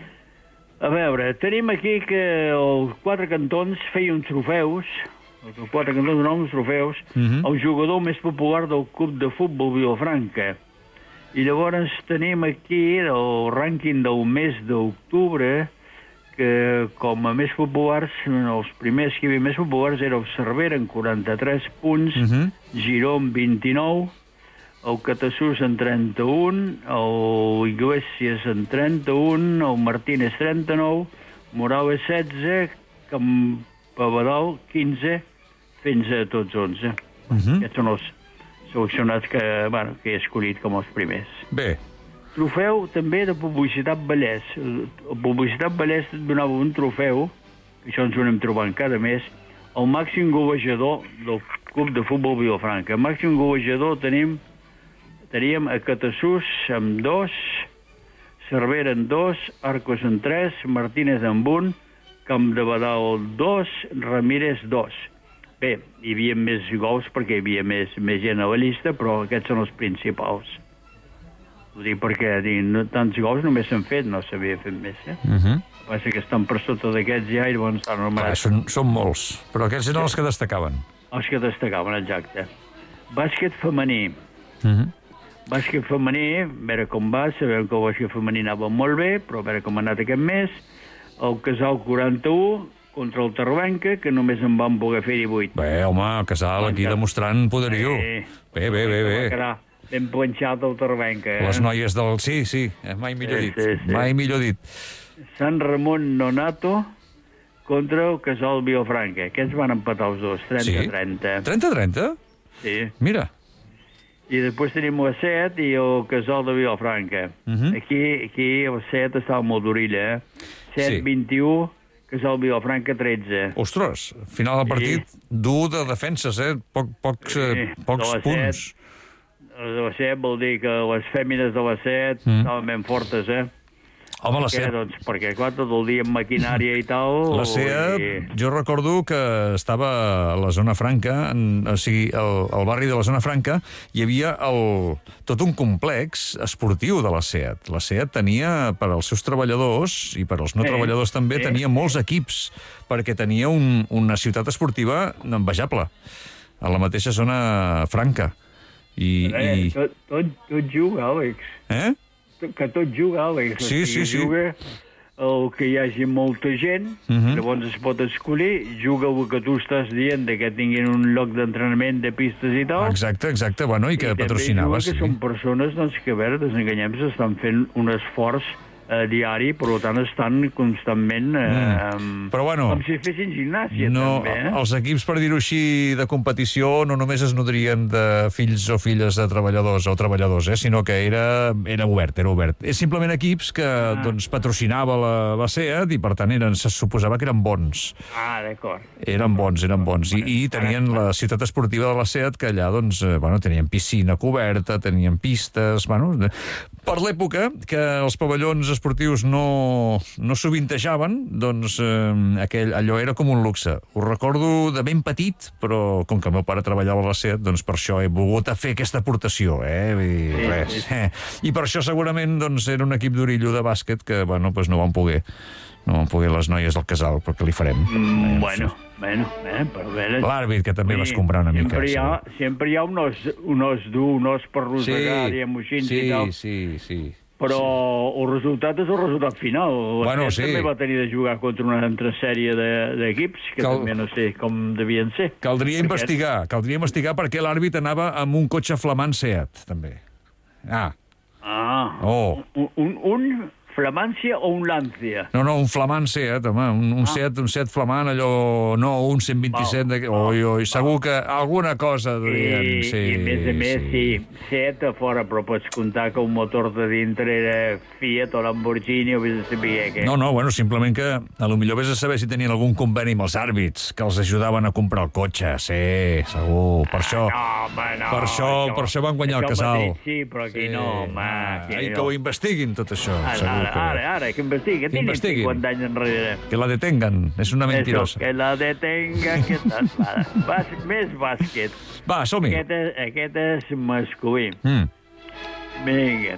A veure, tenim aquí que els quatre cantons feien uns trofeus, els quatre cantons donaven uns trofeus, uh -huh. el jugador més popular del club de futbol Vilafranca. I llavors tenim aquí el rànquing del mes d'octubre, que com a més populars, els primers que hi havia més populars era el Cervera amb quaranta-tres punts, uh -huh. Giró amb vint-i-nou, el Catasús en trenta-un, el Iglesias en trenta-un, el Martínez trenta-nou, Morales setze, Campabadal quinze, fins a tots onze. Uh -huh. Aquests són els seleccionats que, bueno, que he escollit com els primers. Bé. Trofeu també de Publicitat Vallès. El Publicitat Vallès donava un trofeu, que això ens ho anem trobant cada mes, el màxim golejador del club de futbol Vilafranca. El màxim golejador tenim teníem a Catasús amb dos, Cervera en dos, Arcos en tres, Martínez en un, Campdevadal dos, Ramírez dos. Bé, hi havia més gols perquè hi havia més, més gent a la llista, però aquests són els principals. Ho dic perquè dic, tants gols només s'han fet, no s'havia fet més, eh? Uh -huh. Passa que estan per sota d'aquests ja i llavors estan anomenats. Són, són molts, però aquests eren els que destacaven. Els que destacaven, exacte. Bàsquet femení. Uh -huh. Bàsquet femení, a veure com va, sabem que el bàsquet femení anava molt bé, però a veure com ha anat aquest mes. El Casal quaranta-u contra el Tarbanca, que només en van poder fer divuit. Bé, home, el Casal aquí demostrant poderiu. Bé, bé, bé, bé. bé. Va quedar ben planxat el Tarbanca. Eh? Les noies del... Sí, sí, mai millor sí, dit. Sí, sí. Mai millor dit. Sant Ramon Nonato, contra el Casal Vilafranca. Aquests van empatar els dos, trenta a trenta. trenta a trenta? Sí. Mira. I després tenim la set i el Casal de Vilafranca. Uh -huh. Aquí, aquí el set estava molt d'orilla, eh? set, Sí. vint-i-u, Casal Vilafranca, tretze. Ostres, final del partit sí. dur de defenses, eh? Poc, pocs, eh, Sí, pocs de la punts. set. De la set vol dir que les fèmines de la set mm. estaven ben fortes, eh? Home, la Què, set... doncs, perquè, clar, tot el dia amb maquinària i tal... La SEAT, i... jo recordo que estava a la zona franca, en, o sigui, al, al barri de la zona franca, hi havia el, tot un complex esportiu de la SEAT. La SEAT tenia, per als seus treballadors, i per als no Sí, treballadors també, sí. tenia molts equips, perquè tenia un, una ciutat esportiva envejable, a la mateixa zona franca. I, Eh, i... tot, tot, tot juga, Àlex. Eh? Que tot juga, Àlex. Sí, O sigui, sí, sí. Juga el que hi hagi molta gent, uh Mhm. -huh. llavors es pot escollir, juga el que tu estàs dient, de que tinguin un lloc d'entrenament de pistes i tal. Exacte, exacte, bueno, i que I patrocinava, també sí. juga que són persones doncs, que, a veure, desenganyem-se, estan fent un esforç eh, diari, per tant estan constantment eh, Mm. Però bueno, com si fessin gimnàsia, no, també. Eh? els equips, per dir-ho així, de competició no només es nodrien de fills o filles de treballadors o treballadors, eh, sinó que era, era obert, era obert. És simplement equips que Ah. doncs, patrocinava la, la SEAT i, per tant, eren, se suposava que eren bons. Ah, d'acord. Eren bons, eren bons. I, i tenien la ciutat esportiva de la SEAT, que allà, doncs, eh, bueno, tenien piscina coberta, tenien pistes... Bueno, per l'època que els pavellons esportius no, no sovintejaven, doncs eh, aquell, allò era com un luxe. Ho recordo de ben petit, però com que el meu pare treballava a la SEAT, doncs per això he volgut fer aquesta aportació, eh? Vull dir, Sí, res. sí. Eh? I per això segurament doncs, era un equip d'orillo de bàsquet que, bueno, doncs no van poder. No van poder les noies del casal, però què li farem? Mm, Eh, bueno, bueno, eh, però a veure... L'àrbit, que també Sí, vas comprar una mica. Sempre hi ha, sempre hi ha un os, un os dur, un os per rosegar, Sí, diguem-ho així, sí, i tal. sí, sí. Però el resultat és el resultat final. La Bueno, SEAT sí. també va tenir de jugar contra una altra sèrie de- d'equips, que Cal- també no sé com devien ser. Caldria Perquè- investigar, caldria investigar perquè l'àrbit anava amb un cotxe flamant SEAT, també. Ah, Ah, Oh. un, un, un Flamància o un Lancia? no, no, un flamant SEAT, home, un, un, SEAT, un SEAT flamant, allò, no, un cent vint-i-set, de... oi, oi, segur que alguna cosa durien, I, sí. I a més a més, sí, Seat a fora, però pots comptar que un motor de dintre era Fiat o Lamborghini o vés a saber què. No, no, bueno, simplement que a lo millor vés a saber si tenien algun conveni amb els àrbits, que els ajudaven a comprar el cotxe, sí, segur, per això... No, home, no. Per això- per això van guanyar el això casal. Madrid, sí, però aquí no, home. Aquí Ai, no. que ho investiguin, tot això, Ara, segur ara, que... ara, ara, que investigui, que Que tinguin investiguin. cinquanta anys enrere. Que la detengan, és una mentirosa. Eso, que la detenga, que tal. Va, bas, més bàsquet. Va, som-hi. Aquest és, aquest és masculí. Mm. Vinga.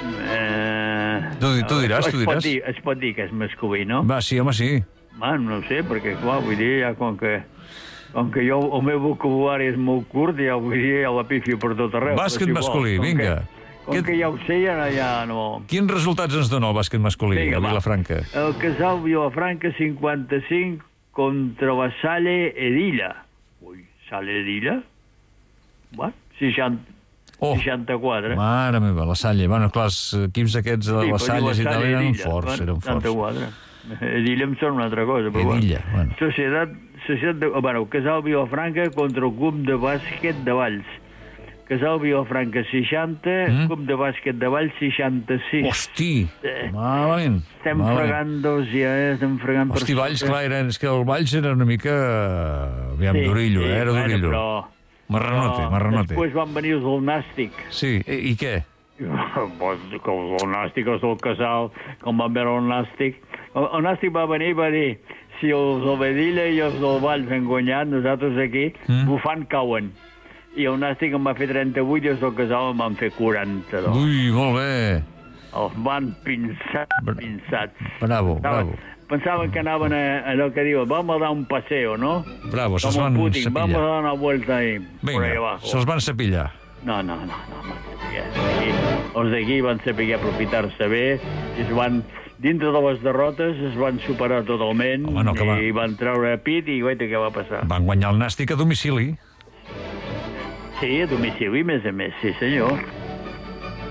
Eh, Tu di- tu diràs, es tu pot diràs. dir, es pot dir que és masculí, no? Va, sí, home, sí. Va, no ho sé, perquè, clar, vull dir, ja com que... Com que jo, el meu vocabulari és molt curt, ja vull dir, ja la pifio per tot arreu. Bàsquet però és igual, masculí, com vinga. Que, com Aquest- que ja ho sé, ja, ja no... Quins resultats ens dona el bàsquet masculí Vinga, a va. Vilafranca? El Casal Vilafranca cinquanta-cinc contra la Salle Edilla. Ui, Salle Edilla? Va, seixanta, Oh, seixanta-quatre. mare meva, la Salle. Bueno, clar, els equips aquests de les Salles i tal eren forts, eren forts. seixanta-quatre. Edilla em sona una altra cosa, però Edilla, bueno. Societat, societat de, bueno, Casal Vilafranca contra el Club de Bàsquet de Valls. Casal Vilafranca seixanta, Mm. Club de Bàsquet de Valls seixanta-sis. Hosti, Eh, malament. Estem malament. fregant dos ja, eh? Estem fregant... per Hosti, Valls, sota. clar, era, és que el Valls era una mica... eh, Aviam, Sí, d'orillo, sí, eh? Era bueno, d'orillo. però- Marranote, però marranote. Després van venir els del Nàstic. Sí, i, i què? Pues, que els del Nàstic, els del Casal, com van veure el Nàstic. El, el Nàstic va venir i va dir si els del Bedilla i els del Valls han guanyat, nosaltres aquí, Mm. bufant cauen. I el Nàstic em va fer trenta-vuit i els del Casal em van fer quaranta-dos. Ui, molt bé. Els van pinçar, Bra- pinçats. Bravo, Pensaven- bravo. Pensaven que anaven a allò que diuen, vamos a dar un paseo, ¿no? Bravo, se'ls Como van Putin, vamos a cepillar. dar una vuelta ahí, por ahí Vinga, abajo. se'ls van cepillar. No, no, no, no, van saber. Aquí, els d'aquí van saber aprofitar-se bé, i es van, dintre de les derrotes, es van superar totalment, Home, no, que va- i van treure pit, i guaita, què va passar? Van guanyar el Nàstic a domicili. Sí, a domicili, més a més, sí senyor.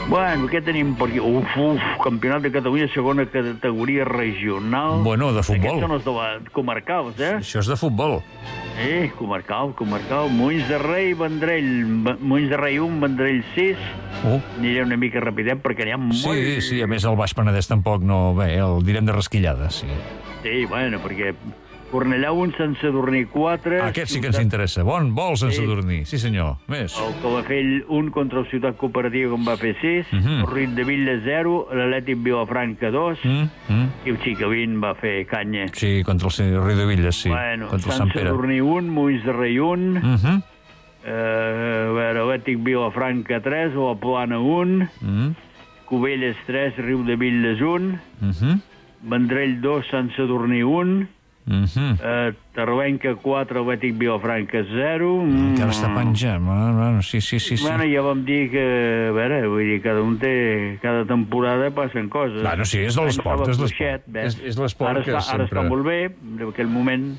Bueno, què tenim per aquí? Uf, uf, Campionat de Catalunya, segona categoria regional. Bueno, de futbol. Aquests són els de comarcals, eh? Això és de futbol. Eh, comarcal, comarcal. Molins de Rei, Vendrell. Molins de Rei un, Vendrell sis. Uh. Aniré una mica rapidet perquè n'hi ha molt... Sí, sí, a més el Baix Penedès tampoc no... Bé, el direm de rasquillada, sí. Sí, bueno, perquè... Cornellà un, Sant Sadurní quatre... Aquest sí que ens interessa. Bon, vol Sant Sadurní. Sí, senyor. Més. El Calafell un contra el Ciutat Cooperativa, com va fer sis. Uh -huh. El Riu de Villa zero. L'Atlètic Vilafranca dos. Uh -huh. I el Xicavint va fer canya. Sí, contra el Riu de Villas, sí. Bueno, contra el Sant, Sant Pere. Sadurní un, Molins de Rei un. Uh -huh. uh, a veure, Atlètic Vilafranca tres, La Plana un. Uh -huh. Cubelles tres, Riu de Villas un. Uh -huh. Vendrell dos, Sant Sadurní un. Uh -huh. uh, Tarlenca quatre, Atlètic Vilafranca zero. Encara està penjant. Bueno, sí, sí, sí, sí. Bueno, ja vam dir que, a veure, vull dir, cada un té... Cada temporada passen coses. Bueno, sí, és de l'esport, és l'esport. És, és l'esport que està, sempre... Ara està molt bé, en aquell moment...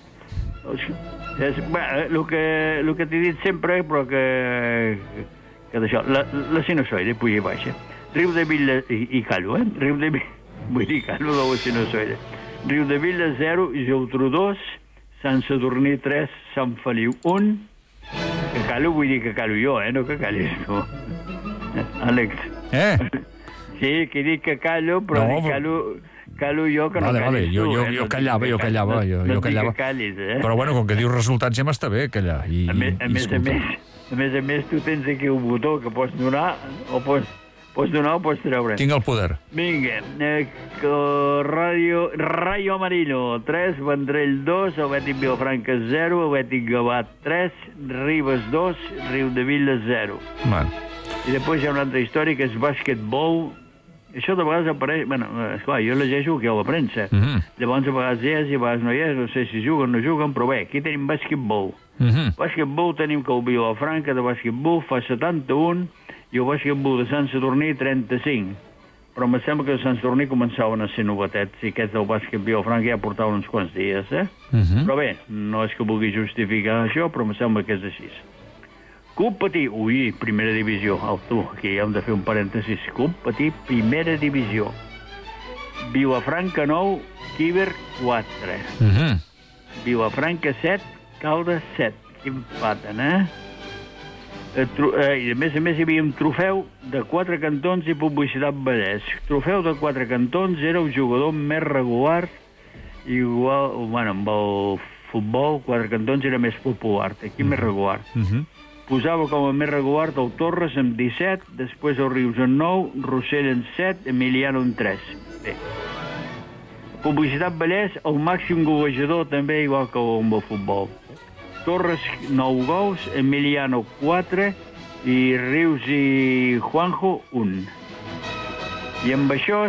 És, bueno, el que, el que t'he dit sempre, però que... que d'això, la, la sinusoide puja i baixa. Riu de Villa... I, i callo, eh? Riu de Villa... Vull dir, callo de la sinusoide. Riu de Villa zero, Geltrú dos, Sant Sadurní tres, Sant Feliu un. Que callo vull dir que callo jo, eh? No que callis tu. Àlex. Eh? Sí, que dic que callo, però no, dic callo, callo jo que no vale, callis vale. Jo, tu. jo, eh? jo callava, jo callava. Jo, no jo callava. No que callis, eh? Però bueno, com que dius resultats ja m'està bé callar. I, a, més, a, i més, a, més, a més a més, tu tens aquí un botó que pots donar o pots... Pots donar o pots treure? Tinc el poder. Vinga, eh, Ràdio, Rayo Amarillo tres, Vendrell dos, Atlètic Vilafranca zero, Atlètic Gavat tres, Ribes dos, Riu de Villa zero. Man. I després hi ha una altra història que és basquetbol. Això de vegades apareix... Bueno, esclar, jo llegeixo aquí a la premsa. Mm -hmm. Llavors a vegades hi és i a vegades no hi és, no sé si juguen o no juguen, però bé, aquí tenim basquetbol. Mm -hmm. Basquetbol tenim que el Vilafranca de basquetbol fa setanta-un i el basquetbol de Sant Sadurní trenta-cinc. Però em sembla que a Sant Sadurní començaven a ser novetets i aquests del bàsquet Vilafranca ja portaven uns quants dies, eh? Uh -huh. Però bé, no és que vulgui justificar això, però em sembla que és així. Club Patí, ui, primera divisió. Oh, tu, aquí hem de fer un parèntesis. Club Patí, primera divisió. Vilafranca nou, Quíber quatre. Uh -huh. Vilafranca set, Caldes set. Quin paten, eh? I a més a més hi havia un trofeu de quatre cantons i publicitat Vallès. Trofeu de quatre cantons era el jugador més regular, igual, bueno, amb el futbol quatre cantons era més popular, aquí més regular. Uh -huh. Posava com a més regular el Torres amb disset, després el Rius en nou, Rossell en set, Emiliano en tres. Bé. Publicitat Vallès, el màxim golejador també igual que amb el futbol. Torres, nou gols, Emiliano, quatre, i Rius i Juanjo, un. I amb això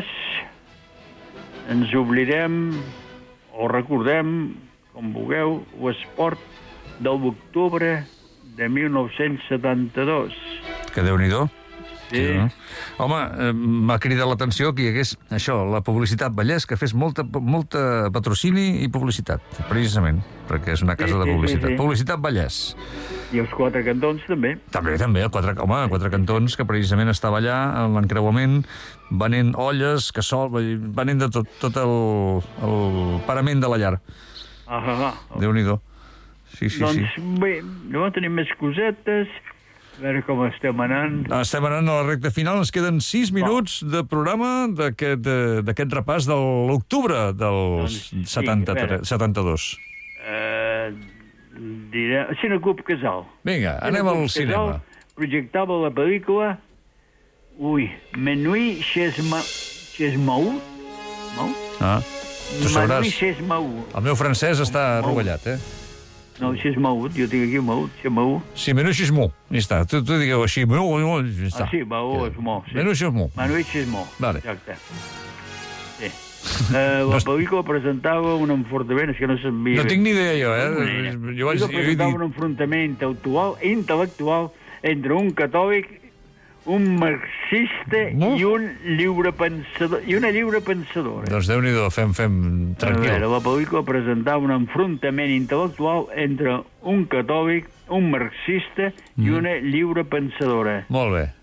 ens oblidem, o recordem, com vulgueu, l'esport de l'octubre de mil nou-cents setanta-dos. Que Déu-n'hi-do. Sí. Sí, no? Home, eh, m'ha cridat l'atenció que hi hagués això, la publicitat Vallès, que fes molta, molta patrocini i publicitat, precisament, perquè és una casa sí, de publicitat. Sí, sí, sí. Publicitat Vallès. I els quatre cantons també. També, també, el quatre, home, quatre cantons, que precisament estava allà, en l'encreuament, venent olles, casol, venent de tot, tot el, el parament de la llar. Ah, ah, ah. Déu-n'hi-do. Sí, sí, doncs, sí. bé, llavors tenim més cosetes. A veure com estem anant. Estem anant a la recta final. Ens queden sis minuts de programa d'aquest repàs de l'octubre del doncs, setanta-tres, sí, setanta-dos. Uh, diré... Cineclub Casal. Vinga, anem al cinema. Casal projectava la pel·lícula ui, Menuí Chesma... Chesmaú? No? Ah, tu sabràs. Menuí Chesmaú. El meu francès està rovellat, eh? No, Xismaú, jo tinc aquí Maú, Xismaú. Sí, Menú Xismú, ja està. Tu, tu digueu així, Menú, ja està. Ah, sí, Maú, Xismú. Sí. Menú Xismú. Menú Xismú, vale. Exacte. Sí. Uh, la pel·lícula presentava un enfrontament, és que no sabia... No tinc ni idea jo, eh? Jo vaig, jo presentava dit... un enfrontament intel·lectual, intel·lectual entre un catòlic, un marxista no? i un lliure pensador, i una lliure pensadora. Doncs Déu-n'hi-do, fem, fem tranquil. A veure, la pel·lícula presentava un enfrontament intel·lectual entre un catòlic, un marxista mm. i una lliure pensadora. Molt bé.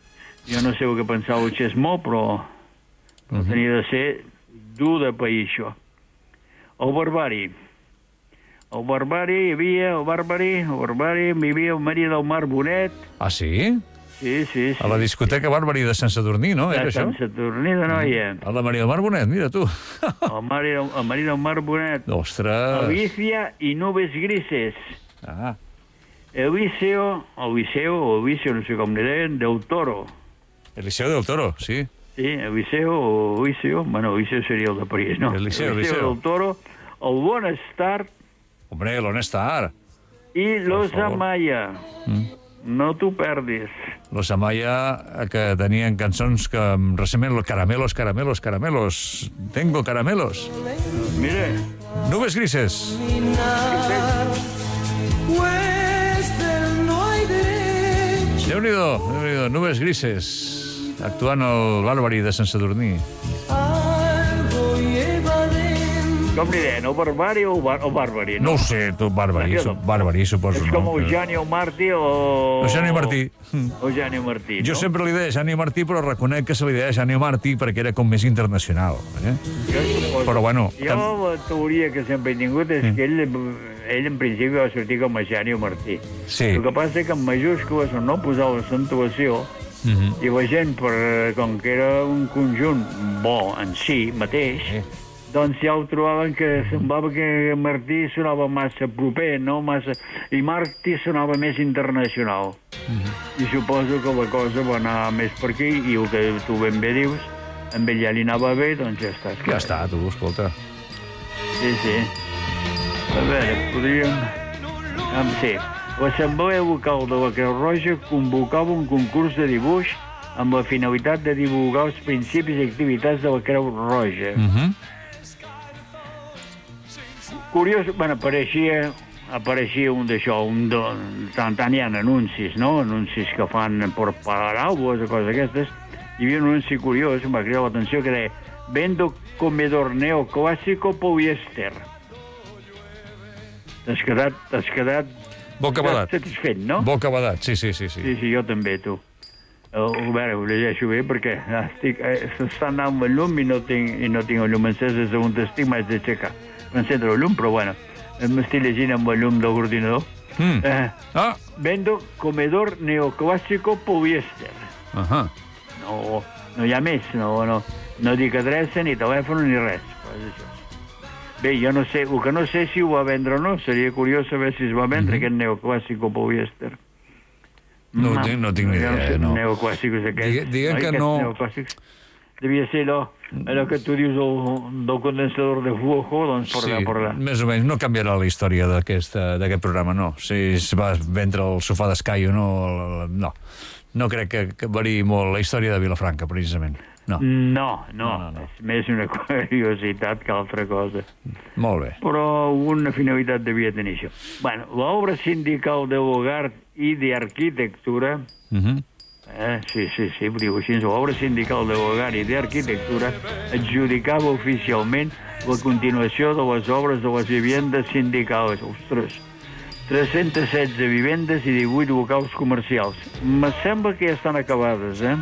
Jo no sé el que pensava el Xesmó, però, però uh -huh. tenia de ser dur de país, això. El Barbari. El Barbari, hi havia el Barbari, el Barbari, hi havia el marí del Mar Bonet. Ah, sí? Sí, sí, sí. A la discoteca Barbari de Sant Sadurní, no? Era de això? Sant Sadurní de Noia. A la Maria del Mar Bonet, mira tu. El marí, del, el marí del Mar Bonet. Ostres. Alicia i Nubes Grises. Ah. Eliseo, Eliseo, o Eliseo, no sé com li deien, del Toro. Eliseo del Toro, sí. Sí, Eliseo o Eliseo, bueno, Eliseo seria el de París, no? Eliseo, Eliseo. del Toro, el Bonestar Hombre, l'on està? i Los favor. Amaya. Mm. No t'ho perdis. Los Amaya, que tenien cançons que recentment, los caramelos, caramelos, caramelos. Tengo caramelos. Mira, Nubes grises. Déu-n'hi-do, Déu-n'hi-do, Nubes grises, actuant al Barbari de Sant Sadurní. com li deien, o Barbari o, bar o Barbari? No ho sé, tu, Barbari, su Barbari, suposo. És com no? Eugenio Martí o... Eugenio Martí. Eugenio Martí, no? Jo sempre li deia Eugenio Martí, però reconec que se li deia Eugenio Martí perquè era com més internacional. Eh? Jo, Però bueno... Jo la teoria que sempre he tingut és mm. que ell, ell en principi va sortir com Eugenio Martí. Sí. El que passa és que en majúscules on no posava l'accentuació Mm -hmm. i la gent, per, com que era un conjunt bo en si mateix, Sí. doncs ja ho trobaven que semblava que Martí sonava massa proper, no massa... I Martí sonava més internacional. Mm -hmm. I suposo que la cosa va anar més per aquí, i el que tu ben bé dius, amb ell ja li anava bé, doncs ja està. Ja està, tu, escolta. Sí, sí. A veure, podríem... Ah, sí. L'Assemblea Local de la Creu Roja convocava un concurs de dibuix amb la finalitat de divulgar els principis i activitats de la Creu Roja. Mm -hmm. Curiós, bueno, apareixia, apareixia un d'això, un de, tant, tant hi ha anuncis, no? Anuncis que fan per paraules o coses aquestes. Hi havia un anunci curiós, em va cridar l'atenció, que deia Vendo comedor neoclàssico poliéster. T'has quedat, t'has quedat Bocabadat. satisfet, no? Bocabadat, sí, sí, sí. sí. Sí, sí, jo també, tu. A veure, ho llegeixo bé perquè estic, eh, s'està anant amb el llum i no tinc, i no tinc el llum encès des d'un estic, m'haig d'aixecar per encendre el llum, però bueno, m'estic llegint amb el llum de l'ordinador. Mm. Eh, Ah! Vendo comedor neoclàssico poliéster. Uh -huh. No, no hi ha més, no, no, no dic adreça, ni telèfon, ni res. Pues això. Bé, jo no sé, el que no sé si ho va vendre o no, seria curiós saber si es va vendre, mm -hmm. aquest neoclàssico poliéster. No, no, tinc, no tinc ni idea, no. Sé, no. Neoclàssicos aquests. Digue, diguen que Aquests no... neoclàssics. Devia ser allò, allò que tu dius del, del condensador de flujo, doncs per Sí, allà, per allà. més o menys. No canviarà la història d'aquest d'aquest programa, no. Si es va vendre el sofà d'Escai o no, no. No crec que, que variï molt la història de Vilafranca, precisament. No. No, no, No, no, no. és més una curiositat que altra cosa. Molt bé. Però una finalitat devia tenir això. Bueno, l'obra sindical de Bogart i d'arquitectura, Uh -huh. eh, sí, sí, sí, diu així, l'obra sindical de Bogart i d'arquitectura adjudicava oficialment la continuació de les obres de les vivendes sindicals. Ostres, tres-cents setze vivendes i divuit locals comercials. Me sembla que ja estan acabades, eh?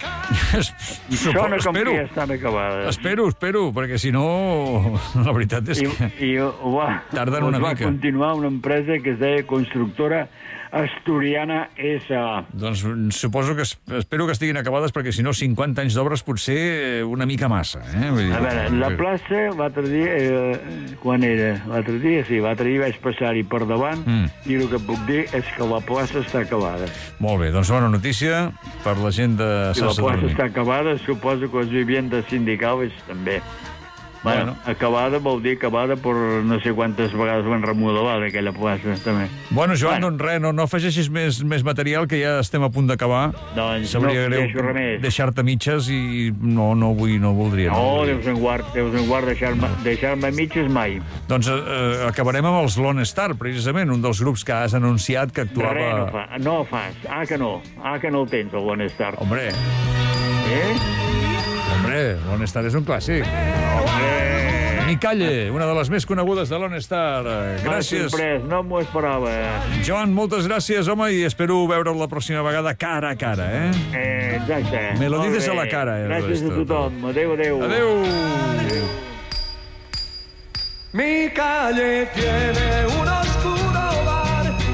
Sona com espero, que ja estan acabades. espero, espero, perquè si no, la veritat és I, que... i va, Tarden una va mica. continuar una empresa que es deia Constructora Asturiana S A Doncs suposo que es- espero que estiguin acabades, perquè si no, cinquanta anys d'obres potser una mica massa. Eh? Vull dir, A veure, la plaça, l'altre dia, eh, quan era? L'altre dia, sí, l'altre dia vaig passar-hi per davant Mm. i el que puc dir és que la plaça està acabada. Molt bé, doncs bona notícia per la gent de Si Sant la plaça Sadurní. està acabada, suposo que les vivendes sindicals també. Bueno, Bueno. acabada vol dir acabada per no sé quantes vegades van remodelar d'aquella plaça, també. Bueno, Joan, Bueno. doncs res, no, no afegeixis més, més material, que ja estem a punt d'acabar. Doncs Sabria no greu deixo res més. deixar-te mitges i no, no vull, no voldria. No, voldria. Déus en guard, Déus en guard deixar-me deixar mitges mai. Doncs eh, acabarem amb els Lone Star, precisament, un dels grups que has anunciat que actuava... Res no fa, no fas. Ah, que no. Ah, que no el tens, el Bonestar. Hombre, Eh? hombre, Lone Star és un clàssic. Hombre! Mi Calle, una de les més conegudes de l'Honestar. Gràcies. Sorprès, no m'ho esperava. Joan, moltes gràcies, home, i espero veure'l la pròxima vegada cara a cara, eh? Eh, exacte. Me lo Molt dices bé. a la cara, eh, Gràcies esto, a tothom. Adéu, adéu. Adéu. Mi calle tiene una